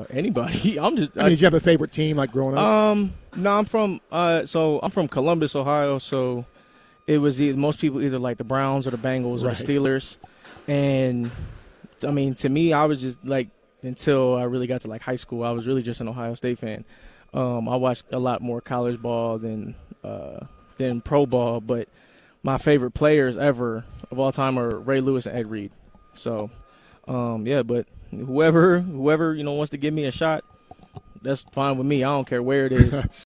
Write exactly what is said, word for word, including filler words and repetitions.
anybody. I'm just. I mean, did you have a favorite team like growing up? Um, no, I'm from. Uh, so I'm from Columbus, Ohio. So it was either, most people either like the Browns or the Bengals or Right. the Steelers, and I mean, to me, I was just like until I really got to like high school, I was really just an Ohio State fan. Um, I watched a lot more college ball than uh, than pro ball, but my favorite players ever of all time are Ray Lewis and Ed Reed. So, um, yeah, but whoever whoever you know wants to give me a shot, that's fine with me. I don't care where it is.